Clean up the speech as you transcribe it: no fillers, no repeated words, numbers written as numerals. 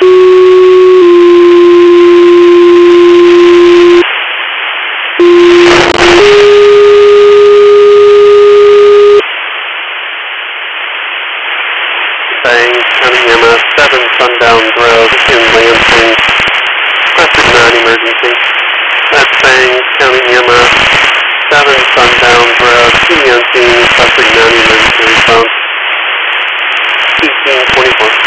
County EMS 7 Sundowns Road in Lansing. Requested non-emergency. That's Bang, County EMS 7 Sundowns Road, PNC, requested non-emergency response. 1824.